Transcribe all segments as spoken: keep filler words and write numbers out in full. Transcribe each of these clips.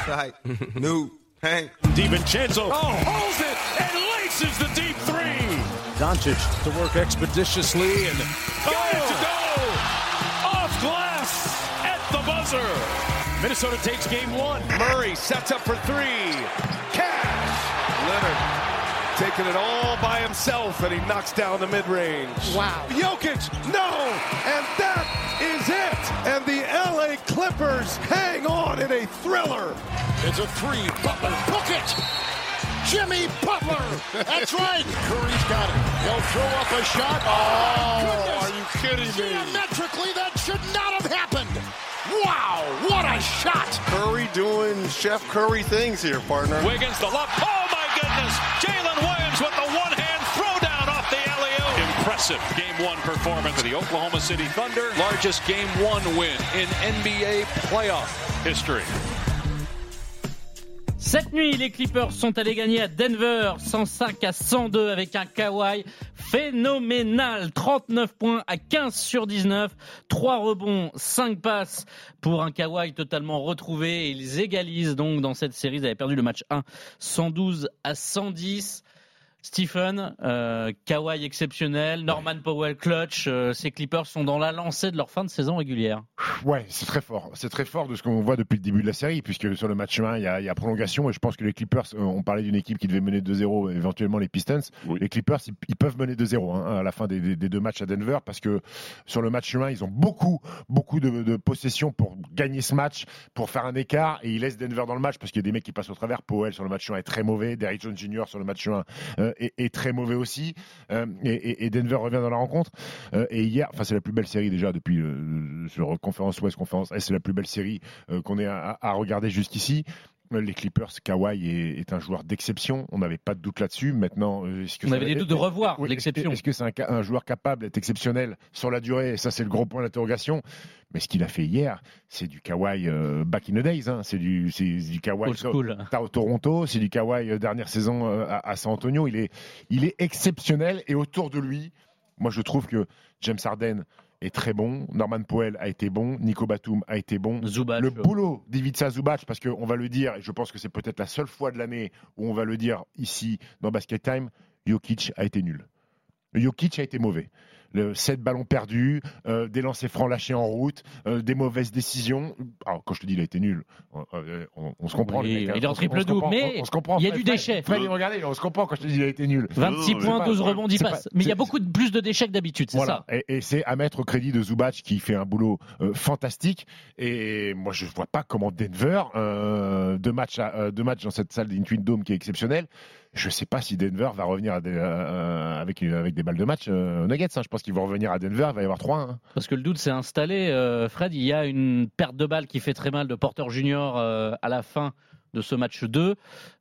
Sight. New. Hang. DiVincenzo. Oh, holds it and laces the deep three. Doncic to work expeditiously and got it to go. Off glass at the buzzer. Minnesota takes game one. Murray sets up for three. Cash. Leonard taking it all by himself, and he knocks down the mid-range. Wow. Jokic, no! And that is it! And the L A Clippers hang on in a thriller. It's a three. Butler, book it! Jimmy Butler! That's right! Curry's got it. He'll throw up a shot. Oh, are you kidding me? Geometrically, that should not have happened. Wow, what a shot! Curry doing Chef Curry things here, partner. Wiggins, the lob. Oh, my goodness! Jalen Williams with the one-hand throwdown off the alley-oop. Impressive game one performance for the Oklahoma City Thunder. Largest game one win in N B A playoff history. Cette nuit, les Clippers sont allés gagner à Denver cent cinq à cent deux avec un Kawhi phénoménal. trente-neuf points à quinze sur dix-neuf, trois rebonds, cinq passes pour un Kawhi totalement retrouvé. Ils égalisent donc dans cette série. Ils avaient perdu le match un, cent douze à cent dix. Stephen, euh, Kawhi exceptionnel, Norman Powell clutch, euh, ces Clippers sont dans la lancée de leur fin de saison régulière. Ouais, c'est très fort. C'est très fort de ce qu'on voit depuis le début de la série, puisque sur le match un, il y a, il y a prolongation, et je pense que les Clippers, on parlait d'une équipe qui devait mener deux zéro, éventuellement les Pistons. Oui. Les Clippers, ils, ils peuvent mener deux zéro hein, à la fin des, des, des deux matchs à Denver, parce que sur le match un, ils ont beaucoup, beaucoup de, de possession pour gagner ce match, pour faire un écart, et ils laissent Denver dans le match, parce qu'il y a des mecs qui passent au travers. Powell sur le match un est très mauvais, Derrick Jones junior sur le match un euh, est, est très mauvais aussi, euh, et, et Denver revient dans la rencontre. Euh, et hier, enfin c'est la plus belle série déjà depuis euh, sur conférence Ouest, conférence Est, c'est la plus belle série euh, qu'on ait à, à regarder jusqu'ici. Les Clippers, Kawhi est, est un joueur d'exception. On n'avait pas de doute là-dessus. Maintenant, est-ce que on ça, avait des doutes de revoir oui, l'exception. Est-ce que c'est un, un joueur capable d'être exceptionnel sur la durée? Et ça, c'est le gros point d'interrogation. Mais ce qu'il a fait hier, c'est du Kawhi euh, back in the days. Hein. C'est du, c'est du Kawhi au Toronto. C'est du Kawhi euh, dernière saison euh, à, à San Antonio. Il est, il est exceptionnel. Et autour de lui, moi, je trouve que James Harden est très bon, Norman Powell a été bon, Nico Batum a été bon. Zubac, le boulot d'Ivica Zubac, parce qu'on va le dire, et je pense que c'est peut-être la seule fois de l'année où on va le dire ici dans Basket Time, Jokic a été nul. Jokic a été mauvais. Le sept ballons perdus, euh, des lancers francs lâchés en route, euh, des mauvaises décisions. Alors, quand je te dis il a été nul, on, on, on se comprend. Oui, les mecs, il est en triple double, mais on, on se comprend. il y a du Fred, déchet. Fred, Fred, regardez, on se comprend quand je te dis il a été nul. vingt-six non, points, douze rebonds, dix passes. Mais il y a beaucoup de, plus de déchets que d'habitude, c'est voilà. ça. Et, et c'est à mettre au crédit de Zubac qui fait un boulot euh, fantastique. Et moi, je ne vois pas comment Denver, euh, deux, matchs à, euh, deux matchs dans cette salle d'Intuit Dome qui est exceptionnelle. Je ne sais pas si Denver va revenir à des, euh, avec, avec des balles de match euh, Nuggets. Hein. Je pense qu'ils vont revenir à Denver, il va y avoir trois un. Hein. Parce que le doute s'est installé. Euh, Fred, il y a une perte de balle qui fait très mal de Porter Junior euh, à la fin de ce match deux.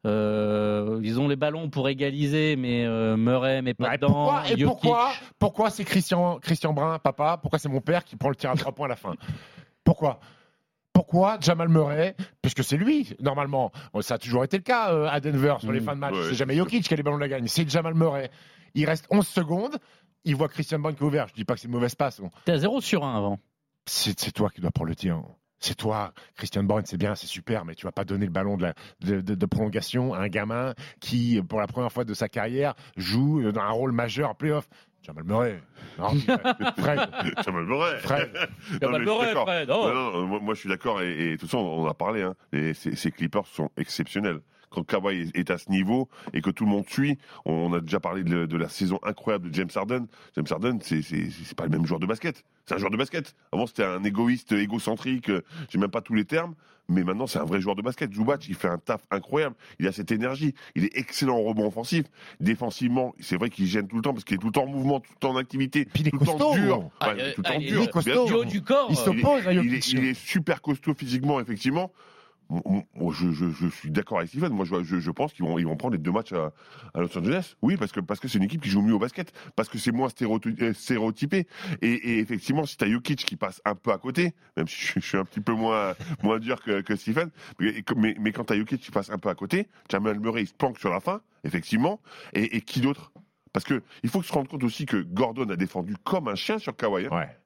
Euh, ils ont les ballons pour égaliser, mais euh, Murray met pas ouais, dedans. Pourquoi, et pourquoi, pourquoi c'est Christian, Christian Brun, papa? Pourquoi c'est mon père qui prend le tir à trois points à la fin? Pourquoi? Pourquoi Jamal Murray? Puisque c'est lui, normalement. Ça a toujours été le cas euh, à Denver sur les mmh, fins de match. Ouais, c'est jamais Jokic qui a les ballons de la gagne. C'est Jamal Murray. Il reste onze secondes. Il voit Christian Brown qui est ouvert. Je ne dis pas que c'est une mauvaise passe. T'es à zéro sur un avant. C'est, c'est toi qui dois prendre le tir. C'est toi, Christian Brown, c'est bien, c'est super, mais tu vas pas donner le ballon de, la, de, de, de prolongation à un gamin qui, pour la première fois de sa carrière, joue dans un rôle majeur en play-off. Jamal Murray. Non, Fred. Jamal Murray. Fred. Jamal Murray, Fred. Oh. Non, non, moi, moi, je suis d'accord. Et, et de toute façon, on en a parlé. Hein, et ces, ces Clippers sont exceptionnels. Quand Kawhi est à ce niveau et que tout le monde suit, on a déjà parlé de, de la saison incroyable de James Harden. James Harden, c'est, c'est, c'est pas le même joueur de basket. C'est un joueur de basket. Avant, c'était un égoïste, égocentrique. J'ai même pas tous les termes. Mais maintenant, c'est un vrai joueur de basket. Zubac, il fait un taf incroyable. Il a cette énergie. Il est excellent en rebond offensif. Défensivement, c'est vrai qu'il gêne tout le temps parce qu'il est tout le temps en mouvement, tout le temps en activité. Puis il est tout costaud. Le temps dur. Ah, ouais, euh, tout le temps ah, dur. Il est costaud. Du haut du corps. Il s'oppose à il, est, il est super costaud physiquement, effectivement. Moi, je, je, je suis d'accord avec Stephen. Moi, je, je, je pense qu'ils vont, ils vont prendre les deux matchs à, à Los Angeles. Oui, parce que, parce que c'est une équipe qui joue mieux au basket, parce que c'est moins stéréotypé. Et, et effectivement, si tu as Jokic qui passe un peu à côté, même si je, je suis un petit peu moins, moins dur que, que Stephen, mais, mais, mais quand tu as Jokic qui passe un peu à côté, Jamal Murray il se planque sur la fin, effectivement. Et, et qui d'autre? Parce qu'il faut se rendre compte aussi que Gordon a défendu comme un chien sur Kawhi. Hein. Ouais.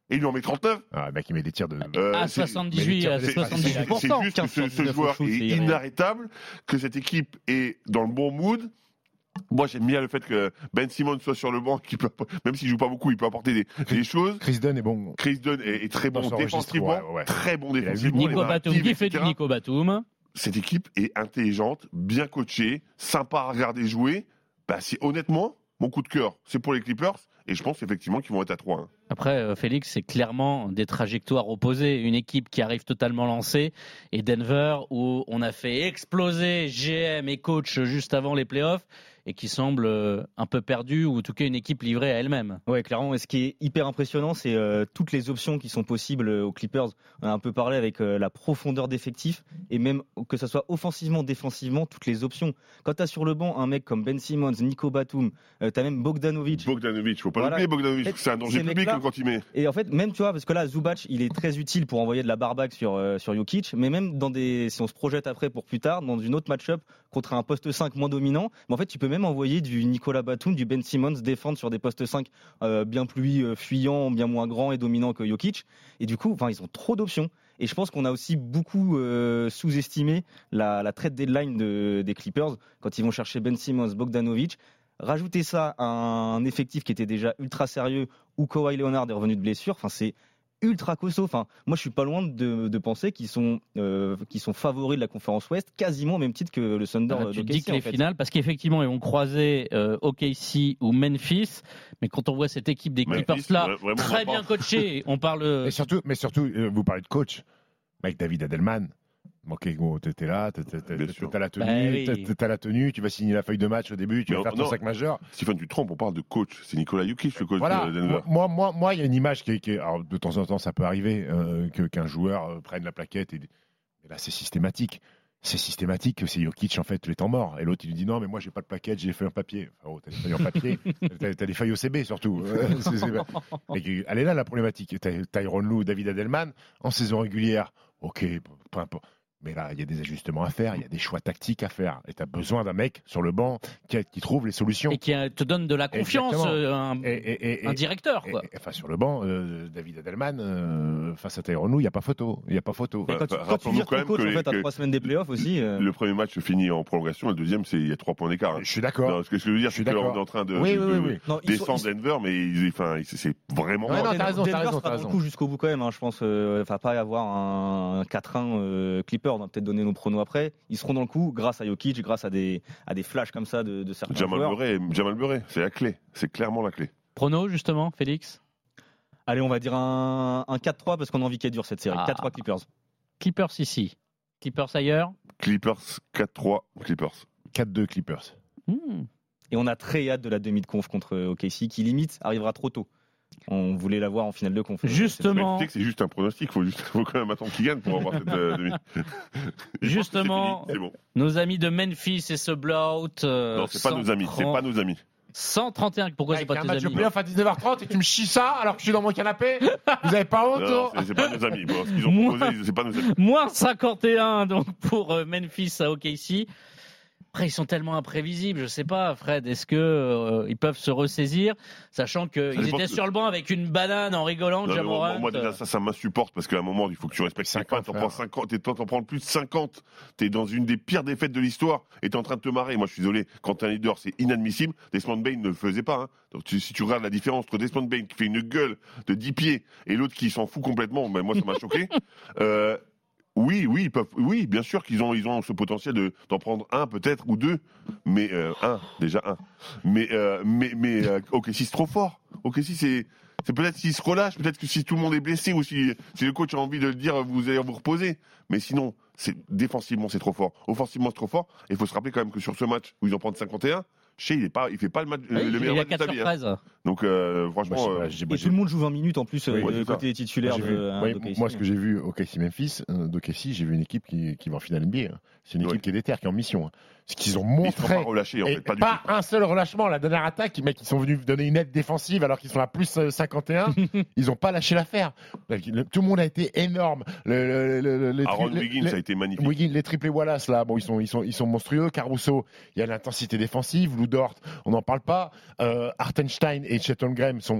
et il lui en met trente-neuf. Ah, le mec, il met des tirs de. Euh, à c'est- soixante-dix-huit, mais à les tirs- soixante-dix-huit pour cent. C'est juste que ce, ce joueur est inarrêtable, que cette équipe est dans le bon mood. Moi, j'aime bien le fait que Ben Simmons soit sur le banc, qu'il peut, même s'il joue pas beaucoup, il peut apporter des, des choses. Chris Dunn est bon. Chris Dunn est, est très bon Dans son défensivement, registre, ouais, ouais. très bon a vu défensivement. Nico les Batum actifs, qui fait et du cetera. Nico Batum. Cette équipe est intelligente, bien coachée, sympa à regarder jouer. Bah, c'est honnêtement mon coup de cœur. C'est pour les Clippers et je pense effectivement qu'ils vont être à trois. Hein. Après, euh, Félix, c'est clairement des trajectoires opposées. Une équipe qui arrive totalement lancée et Denver où on a fait exploser G M et coach juste avant les playoffs et qui semble euh, un peu perdu ou en tout cas une équipe livrée à elle-même. Ouais, clairement. Et ce qui est hyper impressionnant, c'est euh, toutes les options qui sont possibles aux Clippers. On a un peu parlé avec euh, la profondeur d'effectifs et même que ce soit offensivement, défensivement, toutes les options. Quand tu as sur le banc un mec comme Ben Simmons, Nico Batum, euh, tu as même Bogdanovic. Bogdanovic, faut pas Voilà. l'oublier, Bogdanovic, Et c'est un danger ces public mecs-là- hein, quand il met. Et en fait, même tu vois, parce que là, Zubac, il est très utile pour envoyer de la barbaque sur euh, sur Jokic, mais même dans des, si on se projette après pour plus tard, dans une autre match-up contre un poste cinq moins dominant, mais en fait, tu peux même envoyer du Nicolas Batum, du Ben Simmons défendre sur des postes cinq euh, bien plus euh, fuyants, bien moins grands et dominants que Jokic. Et du coup, enfin, ils ont trop d'options. Et je pense qu'on a aussi beaucoup euh, sous-estimé la, la trade deadline de, des Clippers quand ils vont chercher Ben Simmons, Bogdanovic. Rajouter ça à un effectif qui était déjà ultra sérieux où Kawhi Leonard est revenu de blessure, enfin c'est ultra costaud. Enfin, moi je suis pas loin de, de penser qu'ils sont euh, qu'ils sont favoris de la conférence Ouest, quasiment au même titre que le Thunder. Ah, de tu O K C, dis que les en fait. finales, parce qu'effectivement ils vont croiser euh, O K C ou Memphis, mais quand on voit cette équipe des Memphis, Clippers là, vra- vraiment très pas. bien coachée, on parle. euh, Mais surtout, mais surtout euh, vous parlez de coach. Mec, David Adelman. Ok, bon, t'es là, t'as, t'as, t'as, Bien sûr. t'as la tenue, Bah oui. t'as, t'as la tenue, tu vas signer la feuille de match au début, tu Mais vas faire non, ton sac majeur. Stephen, tu te trompes, on parle de coach. C'est Nicolas Jokic, le coach Voilà. de Denver. Moi, moi, moi, il y a une image qui est, qui est- alors de temps en temps, ça peut arriver euh, que, qu'un joueur euh, prenne la plaquette et, et là, c'est systématique. C'est systématique que c'est Jokic en fait les temps morts. Et l'autre il lui dit non mais moi j'ai pas de plaquette, j'ai des feuilles en papier. Enfin, oh, t'as des feuilles en papier, t'as, t'as des feuilles O C B surtout. Euh, c'est, c'est... Et que- elle est là la problématique. T'as Tyronn Lue, David Adelman en saison régulière. Ok, peu importe. Mais là, il y a des ajustements à faire, il y a des choix tactiques à faire. Et tu as besoin d'un mec sur le banc qui, qui trouve les solutions. Et qui euh, te donne de la confiance, Exactement. euh, un, Et- et- et- un et- directeur quoi. et- et- enfin, sur le banc, euh, David Adelman, euh, face à Tyronn Lue, il n'y a pas photo. Il n'y a pas photo. Et quand tu, Bah, quand tu rappelons-nous vires quand ton même coach que en les- fait à que- trois semaines des playoffs aussi. euh, Le premier match se finit en prolongation, le deuxième, c'est il y a trois points d'écart. hein. Je suis d'accord. Non, ce que je veux dire, Je suis c'est qu'on d'accord. est en train de, Oui, de- oui, de oui, oui. non, ils sont- descendre Denver, mais ils- enfin, c'est- c'est vraiment. Ouais, non, Denver- t'as raison, t'as Denver raison, sera t'as dans le raison. coup jusqu'au bout quand même. hein, je pense, euh, enfin pas y avoir un quatre un euh, Clipper. On va peut-être donner nos pronos après. Ils seront dans le coup grâce à Jokic, grâce à des à des flashs comme ça de, de certains Jamal joueurs. Murray, Jamal Murray, c'est la clé. C'est clairement la clé. Prono justement, Félix. Allez, on va dire un, un quatre trois parce qu'on a envie qu'elle dure cette série. Ah. quatre trois Clippers. Clippers ici, Clippers ailleurs. Clippers quatre trois, Clippers. quatre deux Clippers. Hmm. Et on a très hâte de la demi de conf contre O K C qui limite arrivera trop tôt. On voulait la voir en finale de conf. Justement. Mais tu sais que c'est juste un pronostic, faut juste, faut quand même attendre qu'il gagne pour avoir cette euh, demi. Je pense que Justement. c'est fini, c'est bon. Nos amis de Memphis et ce blowout. euh, Non, c'est pas nos amis, c'est pas nos amis. cent trente et un. Pourquoi c'est Avec pas un tes match de amis playoff à dix-neuf heures trente et tu me chies ça alors que je suis dans mon canapé. Vous avez pas honte Non, non, oh c'est- c'est pas nos amis. Bon, ce qu'ils ont Moi- proposé, c'est pas nos amis. Moins cinquante et un donc pour euh, Memphis à O K C. Après, ils sont tellement imprévisibles. Je sais pas, Fred, est-ce que euh, ils peuvent se ressaisir, sachant qu'ils dépend étaient de- sur le banc avec une banane en rigolant, Non, mais moi, Jamorant. moi, déjà, ça, ça m'insupporte parce qu'à un moment, il faut que tu respectes tes cinquante, fans. T'en frère. prends cinquante, t'es- t'en prends plus de cinquante. T'es dans une des pires défaites de l'histoire et t'es en train de te marrer. Moi, je suis désolé. Quand t'es un leader, c'est inadmissible. Desmond Bain ne le faisait pas. Hein. Donc, tu- si tu regardes la différence entre Desmond Bain qui fait une gueule de dix pieds et l'autre qui s'en fout complètement, ben, moi, ça m'a choqué. Euh, Oui, oui, ils peuvent, oui, bien sûr qu'ils ont, ils ont ce potentiel de, d'en prendre un peut-être ou deux, mais euh, un, déjà un. Mais, euh, mais, mais, euh, ok, si c'est trop fort. Ok, si c'est, c'est peut-être s'il se relâche, peut-être que si tout le monde est blessé ou si, si le coach a envie de le dire, vous allez vous reposer. Mais sinon, c'est défensivement c'est trop fort, offensivement c'est trop fort. Et il faut se rappeler quand même que sur ce match où ils en prennent cinquante et un, Shea il est pas, il fait pas le, match, Oui, le meilleur il y a match de quatre sa vie. sur hein. treize. Donc euh, franchement, Moi, je sais euh, pas, j'ai- Et moi, tout le monde joue vingt minutes en plus Oui, euh, c'est ça. côté titulaire J'ai vu- de, hein, oui, d'O K C. moi, ce que j'ai vu au K C Memphis, euh, d'O K C, j'ai vu une équipe qui, qui va en finale N B A. hein. C'est une équipe Oui. qui est déter, qui est en mission. hein. Ce qu'ils ont ils ne sont montré. pas relâchés en Et fait, pas du pas tout. un seul relâchement. La dernière attaque, les mecs, ils sont venus donner une aide défensive alors qu'ils sont à plus euh, cinquante et un. Ils n'ont pas lâché l'affaire. Le- Tout le monde a été énorme. Le, le- le- le- les Aaron tri- Wiggins les- ça a été magnifique. Wiggins, les triplés Wallace, là, bon, ils sont, ils sont, ils sont monstrueux. Caruso, il y a l'intensité défensive. Lou Dort, on n'en parle pas. Euh, Hartenstein et Chet Holmgren sont.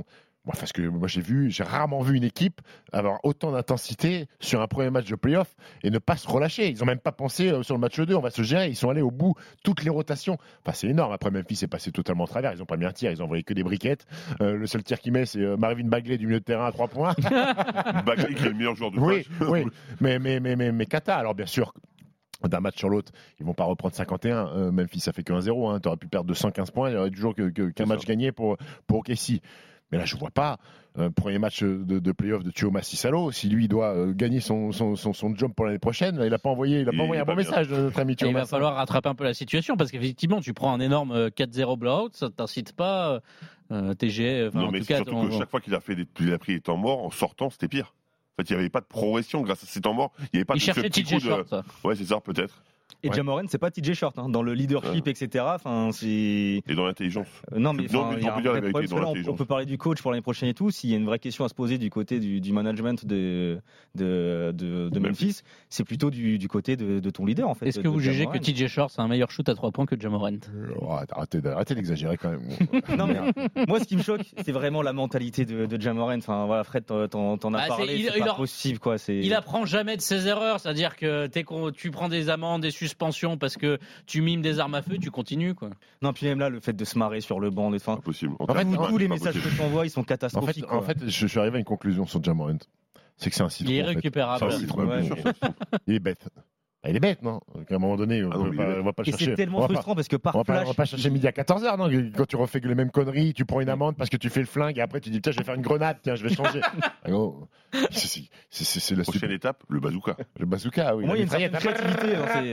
Parce que moi j'ai vu, j'ai rarement vu une équipe avoir autant d'intensité sur un premier match de play-off et ne pas se relâcher. Ils n'ont même pas pensé euh, sur le match deux, on va se gérer. Ils sont allés au bout, toutes les rotations. Enfin, c'est énorme. Après, Memphis est passé totalement au travers. Ils n'ont pas mis un tir, ils ont envoyé que des briquettes. Euh, le seul tir qu'il met, c'est euh, Marvin Bagley du milieu de terrain à trois points. Bagley qui est le meilleur joueur du oui, match. oui, mais, mais, mais, mais, mais Kata, alors bien sûr. D'un match sur l'autre, ils vont pas reprendre cinquante et un. Euh, Memphis, ça fait que un zéro. Hein. Tu aurais pu perdre de cent quinze points. Il y aurait toujours que, que, qu'un match gagné pour, pour O K C. Mais là, je ne vois pas. Euh, premier match de, de play-off de Chioma Cissalo. Si lui doit euh, gagner son, son, son, son job pour l'année prochaine, il n'a pas envoyé, il a pas envoyé un bon bien. message de notre ami Chioma. Il va falloir rattraper un peu la situation parce qu'effectivement, tu prends un énorme quatre zéro blowout, ça ne t'incite pas. Euh, T G, non, en mais tout c'est cas, surtout ton... que chaque fois qu'il a, fait des, il a pris les temps morts, en sortant, c'était pire. En fait, il n'y avait pas de progression grâce à ces temps morts. Il n'y avait pas il de cherchait T J Short. De... Ouais, c'est ça, peut-être. Et ouais. Ja Morant, c'est pas T J Short, hein, dans le leadership, ouais. et cetera. Enfin, c'est... Et dans l'intelligence. Euh, non, mais, non, mais il y a un vrai problème, dans là, on, on peut parler du coach pour l'année prochaine et tout. S'il y a une vraie question à se poser du côté du, du management de, de, de, de Memphis, c'est plutôt du, du côté de, de ton leader, en fait. Est-ce que vous jugez que T J Short c'est un meilleur shoot à trois points que Ja Morant? oh, arrêtez, arrêtez d'exagérer quand même. Non, mais moi, ce qui me choque, c'est vraiment la mentalité de, de Ja Morant. Enfin, voilà, Fred, t'en, t'en as bah, parlé. C'est, il, c'est il pas leur... possible, quoi. C'est... Il apprend jamais de ses erreurs. C'est-à-dire que t'es, tu prends des amendes, des suspensions parce que tu mimes des armes à feu, tu continues, quoi. Non, puis même là, le fait de se marrer sur le banc, enfin, impossible. En fait, tous les messages que tu envoies, ils sont catastrophiques. En fait, en fait, je suis arrivé à une conclusion sur Ja Morant. C'est que c'est un citron. Il est en fait. récupérable. C'est un citron. Ouais, Ouais, il est bête. Il est bête, non? À un moment donné, on Ah non, ne va, va pas le Et chercher. c'est tellement frustrant parce que par on va, pas, flash, on va pas chercher midi à quatorze heures, non? Quand tu refais que les mêmes conneries, tu prends une amende parce que tu fais le flingue et après tu dis tiens, je vais faire une grenade, tiens, je vais changer. Alors, c'est, c'est, c'est, c'est la prochaine stupide... étape, le bazooka. Le bazooka, oui. Moi, il y a une mitraillette. certaine créativité.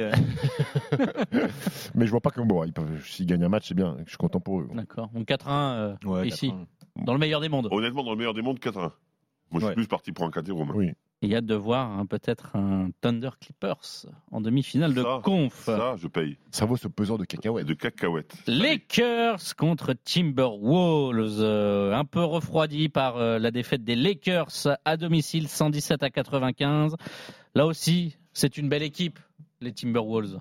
Hein, c'est... Mais je vois pas comment. Bon, ils peuvent, s'ils gagnent un match, c'est bien. Je suis content pour eux. D'accord. Donc quatre un euh, Ouais, ici, quatre un. dans le meilleur des mondes. Honnêtement, dans le meilleur des mondes, quatre un. Moi, je suis Ouais. plus parti pour un quatre zéro. Oui. Il y a de voir hein, peut-être un Thunder Clippers en demi-finale de Ça, conf. Ça, je paye. Ça vaut ce pesant de cacahuètes. De cacahuètes. Lakers contre Timberwolves, euh, un peu refroidi par euh, la défaite des Lakers à domicile, cent dix-sept à quatre-vingt-quinze. Là aussi, c'est une belle équipe, les Timberwolves.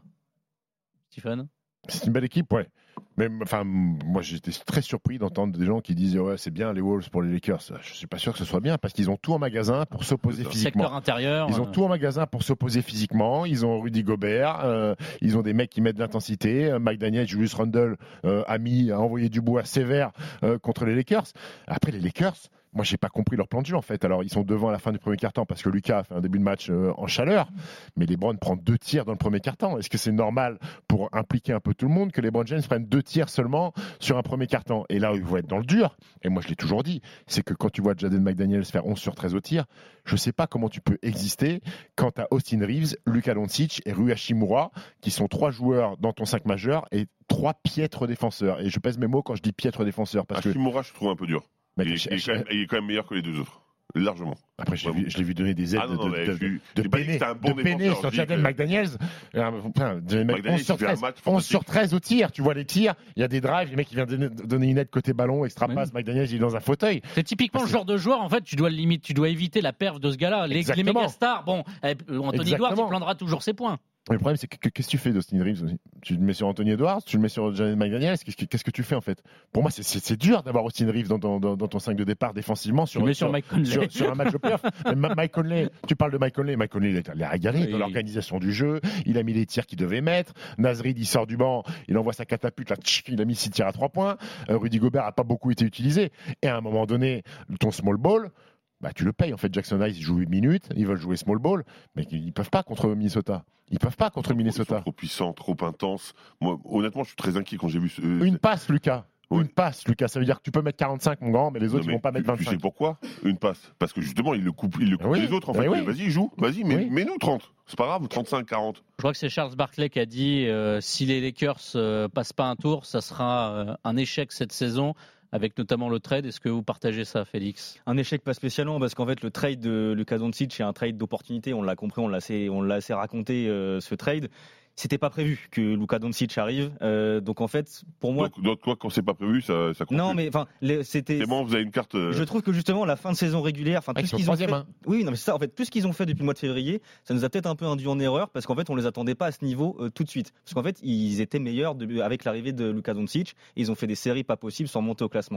Stephen? C'est une belle équipe, ouais. Mais enfin, moi j'étais très surpris d'entendre des gens qui disent ouais c'est bien les Wolves pour les Lakers. Je suis pas sûr que ce soit bien parce qu'ils ont tout en magasin pour s'opposer physiquement. Secteur intérieur. Ils ont euh, tout en magasin pour s'opposer physiquement. Ils ont Rudy Gobert, euh, ils ont des mecs qui mettent de l'intensité. Euh, McDaniel, Julius Randle euh, a mis, a envoyé du bois sévère euh, contre les Lakers. Après les Lakers. Moi, j'ai pas compris leur plan de jeu en fait. Alors, ils sont devant à la fin du premier quart-temps parce que Lucas a fait un début de match euh, en chaleur, mais LeBron prend deux tirs dans le premier quart-temps. Est-ce que c'est normal pour impliquer un peu tout le monde que LeBron James prenne deux tirs seulement sur un premier quart-temps? Et là, ils vont être dans le dur. Et moi, je l'ai toujours dit, c'est que quand tu vois Jaden McDaniels faire onze sur treize au tir, je sais pas comment tu peux exister quand tu as Austin Reeves, Luka Doncic et Rui Hachimura qui sont trois joueurs dans ton cinq majeur et trois piètres défenseurs. Et je pèse mes mots quand je dis piètres défenseurs parce que Hachimura, je trouve un peu dur. Mec, il, est, je- il est quand même, il est quand même meilleur que les deux autres. Largement. Après, je l'ai, Vraiment. vu, je l'ai vu donner des aides Ah non, non, de, mais de, je suis- de, j'ai pas dit que peiner, c'était un bon de peiner défenseur, sur je dis Jaden que- McDaniels. Euh, Enfin, Jaden Mc- McDaniels, onze sur il fait un treize, match onze fantastique. sur treize au tir. Tu vois les tirs, il y a des drives, les mecs qui viennent donner, donner une aide côté ballon, extra Oui. passe, McDaniels il est dans un fauteuil. C'est typiquement Parce le que- genre de joueur, en fait, tu dois, limite, tu dois éviter la perf de ce gars-là. Les, les Exactement. méga stars, bon, eh, Anthony Exactement. Edwards, il prendra toujours ses points. Mais le problème, c'est que, que- qu'est-ce que tu fais d'Austin Reeves aussi? Tu le mets sur Anthony Edwards, tu le mets sur Jaden McDaniels, qu'est-ce que, qu'est-ce que tu fais en fait? Pour moi, c'est, c'est, c'est dur d'avoir Austin Reeves dans, dans, dans, dans ton cinq de départ défensivement sur, Tu mets sur Mike Conley. sur, sur un match de playoff. Mais Ma- Mike Conley, tu parles de Mike Conley, Mike Conley, il a, il a régalé Oui. dans l'organisation du jeu, il a mis les tirs qu'il devait mettre, Nasrid, il sort du banc, il envoie sa catapulte, là, tchic, il a mis six tirs à trois points, euh, Rudy Gobert a pas beaucoup été utilisé, et à un moment donné, ton small ball, bah, tu le payes. En fait, Jackson Hayes joue huit minutes, ils veulent jouer small ball, mais ils peuvent pas contre Minnesota. Ils peuvent pas contre Ils sont Minnesota. trop puissants, trop intenses. Moi, honnêtement, je suis très inquiet quand j'ai vu ce. Une passe, Lucas. Ouais. Une passe, Lucas. Ça veut dire que tu peux mettre quarante-cinq, mon grand, mais les autres, Non, ils mais vont pas mettre tu- Tu sais vingt-cinq. pourquoi Une passe. Parce que justement, il le coupe, il le coupe Oui. les autres. En Eh fait, oui. vas-y, joue. Vas-y, mais, Oui. mets-nous trente. C'est pas grave, trente-cinq, quarante. Je crois que c'est Charles Barkley qui a dit euh, si les Lakers euh, passent pas un tour, ça sera euh, un échec cette saison, avec notamment le trade. Est-ce que vous partagez ça, Félix? Un échec pas spécialement parce qu'en fait le trade de Luka Doncic c'est un trade d'opportunité, on l'a compris, on l'a assez, on l'a assez raconté euh, ce trade. C'était pas prévu que Luka Doncic arrive, euh, donc en fait pour moi Donc, donc, toi, quand c'est pas prévu, ça, ça compte. non plus. mais enfin les- c'était. C'est bon, vous avez une carte. euh, Je trouve que justement la fin de saison régulière, enfin Ah, tout ils ce sont qu'ils ont fait, troisième, hein. oui non mais c'est ça en fait tout ce qu'ils ont fait depuis le mois de février, ça nous a peut-être un peu induit en erreur parce qu'en fait on les attendait pas à ce niveau euh, tout de suite, parce qu'en fait ils étaient meilleurs de- avec l'arrivée de Luka Doncic et ils ont fait des séries pas possibles sans monter au classement.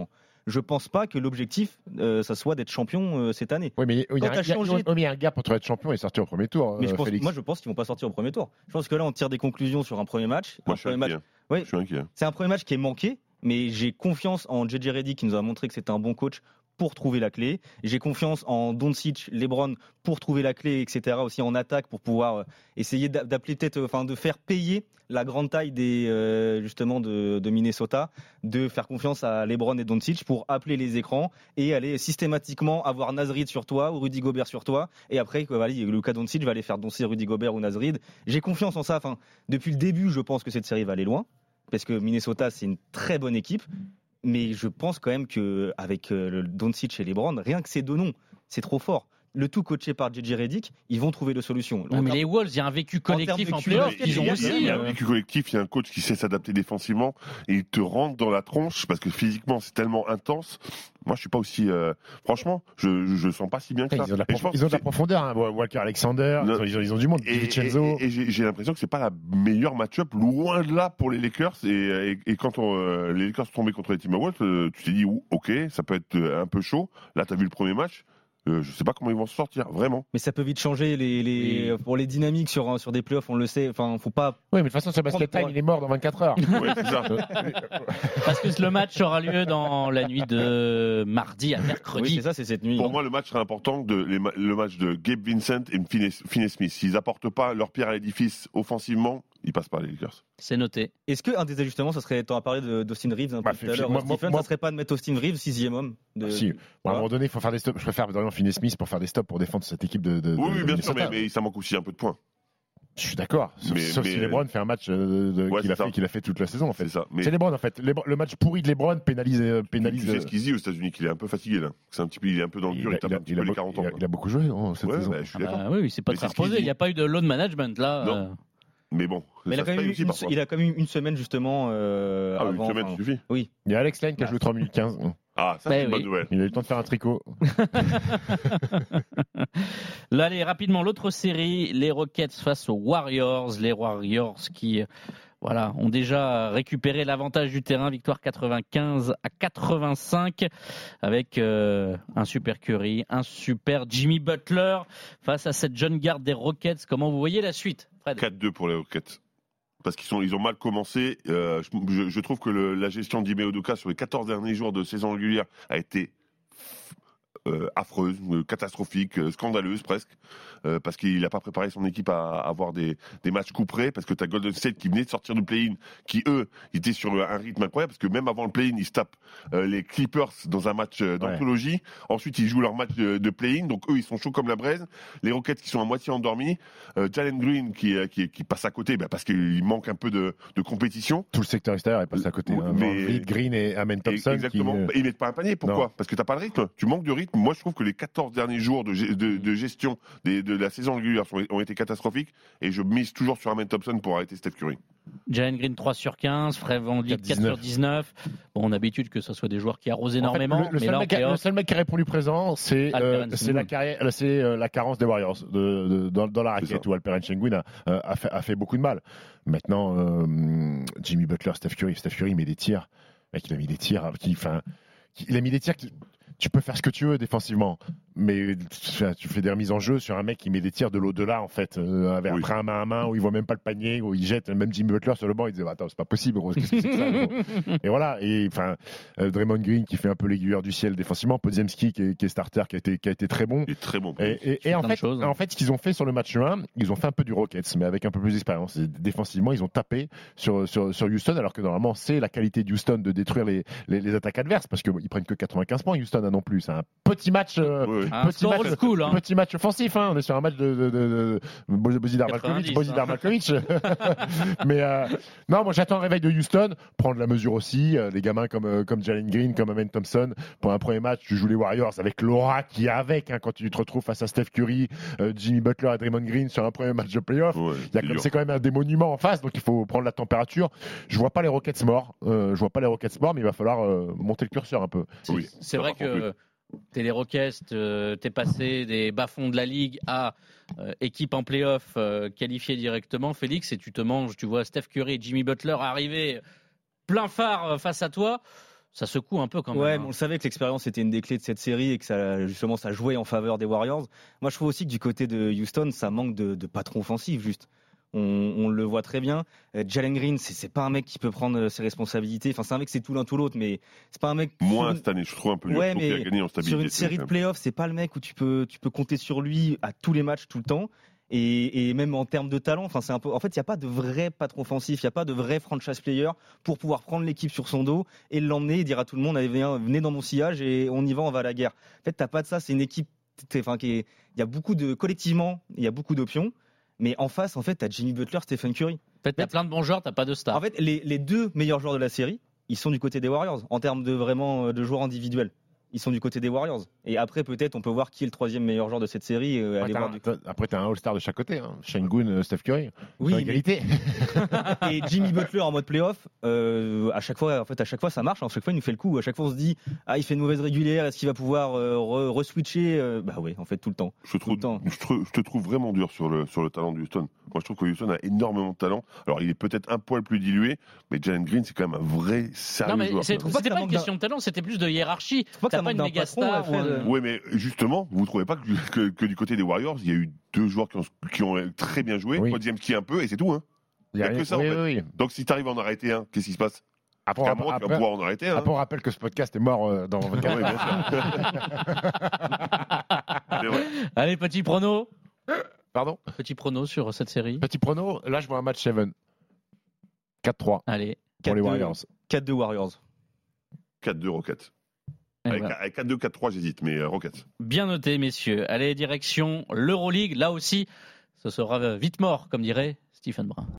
je pense pas que l'objectif, euh, ça soit d'être champion euh, cette année. Oui, mais il y, Quand a- t'as il y a- changé- il y a un gap entre être champion et sortir au premier tour. Mais je euh, pense, Félix. moi, je pense qu'ils vont pas sortir au premier tour. Je pense que là, on tire des conclusions sur un premier match. Moi, un je suis premier inquiet. match. hein. Oui. Je suis inquiet. C'est un premier match qui est manqué, mais j'ai confiance en J J Redick qui nous a montré que c'était un bon coach pour trouver la clé. J'ai confiance en Doncic, LeBron pour trouver la clé, et cetera. Aussi en attaque pour pouvoir euh, essayer d'a- d'appeler peut-être, enfin de faire payer la grande taille des euh, justement de, de Minnesota, de faire confiance à LeBron et Doncic pour appeler les écrans et aller systématiquement avoir Naz Reid sur toi ou Rudy Gobert sur toi. Et après, quoi, voilà, Luka Doncic va aller faire danser Rudy Gobert ou Naz Reid. J'ai confiance en ça. Enfin, depuis le début, je pense que cette série va aller loin parce que Minnesota c'est une très bonne équipe. Mais je pense quand même qu'avec le Doncic et LeBron, rien que ces deux noms, c'est trop fort. Le tout coaché par J J Redick, ils vont trouver de solutions. Ouais, mais les Wolves, il y a un vécu collectif termes en de playoff culture, qu'ils ont il y a- aussi. Il y a un euh. vécu collectif, il y a un coach qui sait s'adapter défensivement et il te rentre dans la tronche parce que physiquement c'est tellement intense. Moi je suis pas aussi. euh, Franchement, je, je je sens pas si bien que ça. Ils ont de la, Et je prof- pense ils ont de la que profondeur. Hein. Walker Alexander, Non. ils ont, ils ont- ils ont du monde. c'est- et, Vincenzo. et- et j'ai j'ai l'impression que c'est pas la meilleure match-up, loin de là pour les Lakers. Et, et, et quand on, euh, les Lakers sont tombés contre les Timberwolves, euh, tu t'es dit ouh, ok, ça peut être euh, un peu chaud. Là, t'as vu le premier match. Euh, je sais pas comment ils vont se sortir, vraiment. Mais ça peut vite changer les, les, Oui. pour les dynamiques sur, sur des playoffs, on le sait. Enfin, faut pas. Oui, mais de toute façon, ce basket time, il est mort dans vingt-quatre heures. Ouais, c'est ça. Parce que le match aura lieu dans la nuit de mardi à Oui, mercredi. c'est ça, c'est cette nuit. Pour moi, le match serait important, de, les ma- le match de Gabe Vincent et Finney Finney Smith. S'ils apportent pas leur pierre à l'édifice offensivement, ils passent pas les Lakers. C'est noté. Est-ce qu'un des ajustements, ça serait, tu as parlé de- d'Austin Reeves un peu Bah, tout fait- à l'heure, moi- Stephen, moi- ça serait pas de mettre Austin Reeves sixième homme de... Si. Bon, à un moment donné, il faut faire des stops. Je préfère vraiment Finney Smith pour faire des stops pour défendre cette équipe de. de Oui, de- oui, de bien sûr, Minnesota. mais, mais ça manque aussi un peu de points. Je suis d'accord. Sauf, Mais- sauf si mais- LeBron fait un match euh, de- Ouais, qu'il a c'est ça. fait, qu'il a fait toute la saison en fait. C'est ça. Mais C'est LeBron en fait. Lebron- le match pourri de LeBron pénalise, euh, pénalise. tu sais ce qu'il se dit aux États-Unis, qu'il est un peu fatigué là. C'est un petit peu, il est un peu dans le il, dur, a, il tape il a- un petit il a peu les beau- quarante il ans. a- quoi. il a beaucoup joué hein, cette Ouais, saison. bah, je suis Ah d'accord. bah oui, oui, c'est pas Mais de c'est se ce qu'il reposer. Il dit. n'y a pas eu de load management là. Non. euh. Mais bon, Mais il ça a, se quand même paye eu aussi une, parfois. il a quand même eu une semaine justement euh, Ah, une avant. semaine enfin, suffit. oui. Il y a Alex Len qui a joué trois minutes quinze. Ah, ça Bah c'est une oui. bonne nouvelle. Il a eu le temps de faire un tricot. Là, allez, rapidement, l'autre série, les Rockets face aux Warriors. Les Warriors qui, euh, voilà, ont déjà récupéré l'avantage du terrain. Victoire quatre-vingt-quinze à quatre-vingt-cinq avec euh, un super Curry, un super Jimmy Butler face à cette jeune garde des Rockets. Comment vous voyez la suite, Fred? quatre deux pour les Rockets. Parce qu'ils sont, ils ont mal commencé. Euh, je, je trouve que le, la gestion d'Ime Udoka sur les quatorze derniers jours de saison régulière a été euh, affreuse, euh, catastrophique, euh, scandaleuse presque. Euh, parce qu'il n'a pas préparé son équipe à, à avoir des, des matchs couperés, parce que tu as Golden State qui venait de sortir du play-in, qui eux étaient sur un rythme incroyable, parce que même avant le play-in, ils se tapent euh, les Clippers dans un match euh, d'anthologie. Ouais. Ensuite, ils jouent leur match de, de play-in, donc eux, ils sont chauds comme la braise. Les Rockets qui sont à moitié endormis. Euh, Jalen Green qui, qui, qui passe à côté, bah, parce qu'il manque un peu de, de compétition. Tout le secteur extérieur est passé à côté. Hein. Mais... Reed, Green et Amen Thompson. Exactement. Qui... Bah, ils mettent pas un panier. Pourquoi? Non. Parce que t'as pas de rythme. Tu manques de rythme. Moi, je trouve que les quatorze derniers jours de, de, de gestion des, de la saison régulière sont, ont été catastrophiques, et je mise toujours sur Amen Thompson pour arrêter Steph Curry. Jalen Green trois sur quinze, Fred VanVleet quatre sur dix-neuf. Bon, on a l'habitude que ce soit des joueurs qui arrosent énormément. En fait, le, le, mais seul là, mec, le seul mec qui a répondu présent, c'est euh, la, carrière, c'est euh, la carence des Warriors de, de, dans, dans la raquette, où Alperen Sengun a, euh, a, fait, a fait beaucoup de mal. Maintenant, euh, Jimmy Butler, Steph Curry, Steph Curry met des tirs. Mec, il a mis des tirs. Qui, enfin, il a mis des tirs. Qui, tu peux faire ce que tu veux défensivement, mais tu fais des remises en jeu sur un mec qui met des tirs de l'au-delà, en fait, euh, avec oui. après un main à main, où il voit même pas le panier, où il jette, même Jimmy Butler sur le banc, il disait, attends, c'est pas possible, gros, qu'est-ce que c'est que ça, gros. Et voilà, et enfin, euh, Draymond Green qui fait un peu l'aiguilleur du ciel défensivement, Podziemski qui est, qui est starter, qui a été, qui a été très bon. Il est très bon. Et, et, et en, fait, en fait, ce qu'ils ont fait sur le match un, ils ont fait un peu du Rockets, mais avec un peu plus d'expérience. Défensivement, ils ont tapé sur, sur, sur Houston, alors que normalement, c'est la qualité de Houston de détruire les, les, les attaques adverses, parce qu'ils bon, prennent que quatre-vingt-quinze points, Houston, hein, non plus. C'est un petit match, euh, oui, oui. petit, match school, hein. petit match offensif. Hein. On est sur un match de, de, de, de Bozidar Malkovich. Bozidar Malkovich. Mais euh, non, moi j'attends un réveil de Houston, prendre la mesure aussi. Euh, les gamins comme, euh, comme Jalen Green, comme Amen Thompson. Pour un premier match, tu joues les Warriors avec l'aura qui y a avec hein, quand tu te retrouves face à Steph Curry, euh, Jimmy Butler et Draymond Green sur un premier match de playoff. Ouais, c'est quand même un des monuments en face, donc il faut prendre la température. Je vois pas les Rockets morts. Euh, je vois pas les Rockets morts, mais il va falloir euh, monter le curseur un peu. Oui, c'est vrai que t'es les Rockets, t'es passé des bas-fonds de la ligue à euh, équipe en play-off euh, qualifiée directement, Félix, et tu te manges, tu vois Steph Curry et Jimmy Butler arriver plein phare face à toi. Ça secoue un peu quand même. Ouais, hein. mais on le savait que l'expérience était une des clés de cette série et que ça, justement, ça jouait en faveur des Warriors. Moi, je trouve aussi que du côté de Houston, ça manque de, de patron offensif, juste. On, on le voit très bien. Euh, Jalen Green, c'est, c'est pas un mec qui peut prendre ses responsabilités. Enfin, c'est un mec, c'est tout l'un tout l'autre, mais c'est pas un mec. Moins sur- cette année, je trouve un peu dur. Ouais, Je trouve qu'il a mais gagné en stabilité. sur une série de playoffs, c'est pas le mec où tu peux, tu peux compter sur lui à tous les matchs, tout le temps. Et, et même en termes de talent, enfin, c'est un peu. En fait, il n'y a pas de vrai patron offensif, il n'y a pas de vrai franchise player pour pouvoir prendre l'équipe sur son dos et l'emmener et dire à tout le monde allez, venez, venez dans mon sillage et on y va, on va à la guerre. En fait, t'as pas de ça. C'est une équipe. t'es- Enfin, qui est- il y a beaucoup de collectivement, il y a beaucoup d'options. Mais en face, en fait, t'as Jimmy Butler, Stephen Curry. En fait, t'as plein de bons joueurs, t'as pas de stars. En fait, les, les deux meilleurs joueurs de la série, ils sont du côté des Warriors en termes de vraiment euh, de joueurs individuels. Ils sont du côté des Warriors. Et après, peut-être, on peut voir qui est le troisième meilleur joueur de cette série. euh, Ouais, aller t'as voir un- du- t'as- après, tu as un All-Star de chaque côté. Hein. Şengün, euh, Steph Curry. Oui, Sur mais- égalité. Et Jimmy Butler en mode playoff, euh, à chaque fois, en fait, à chaque fois, ça marche. À chaque fois, il nous fait le coup. À chaque fois, on se dit, ah, il fait une mauvaise régulière. Est-ce qu'il va pouvoir euh, re- re-switcher euh, Bah oui, en fait, tout le temps. Je te, trouve, Tout le temps. je, te, je te trouve vraiment dur sur le, sur le talent de Houston. Moi, je trouve que Houston a énormément de talent. Alors, il est peut-être un poil plus dilué, mais Jalen Green, c'est quand même un vrai sérieux Non, mais joueur. c'est- trouve pas que c'était ça pas une manque question de talent, c'était plus de hiérarchie. pas que T'as ça pas manque une d'un méga patron, star. en fait, ou un- euh. Oui, mais justement, vous ne trouvez pas que, que, que du côté des Warriors, il y a eu deux joueurs qui ont, qui ont très bien joué, Oui. Paul James qui un peu, et c'est tout. Hein. Il y a que ça, en oui, fait. oui, oui. Donc, si tu arrives à en arrêter un, qu'est-ce qui se passe Après, Qu'à un après, moment, tu vas après, pouvoir en arrêter un. après, on rappelle que ce podcast est mort euh, dans vingt-quatre Oui, bien sûr. C'est vrai. Allez, petit prono. Pardon. Petit prono sur cette série. Petit prono, là, je vois un match seven. quatre trois Allez. pour les quatre deux. Warriors. quatre deux Warriors. quatre deux Rockets. Eh Avec, ben, avec quatre deux, quatre trois, j'hésite, mais euh, Rockets. bien noté, messieurs. Allez, direction l'Euroleague. Là aussi, ce sera vite mort, comme dirait Stephen Brun.